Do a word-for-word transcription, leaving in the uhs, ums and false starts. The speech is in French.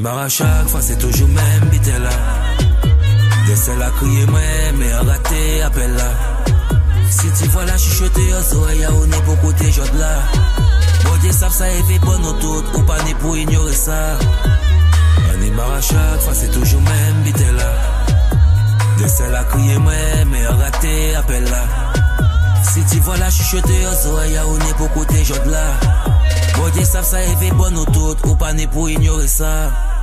démarre à chaque fois, c'est toujours même bite là. De celle à crier, moi, mais à rater, appelle là. Si tu vois la chuchoter, aux oreilles, on est pour côté, j'en là. Bon Dieu, ça, ça est fait pour nous toutes, ou pas né pour ignorer ça. On démarre à chaque fois, c'est toujours même bite là. De celle à crier, moi, mais à rater, appelle là. Si tu vois la chuchoter, aux oreilles, on est pour côté, j'en là. Bon Dieu, ça, ça est fait pour nous toutes, ou pas né pour ignorer ça.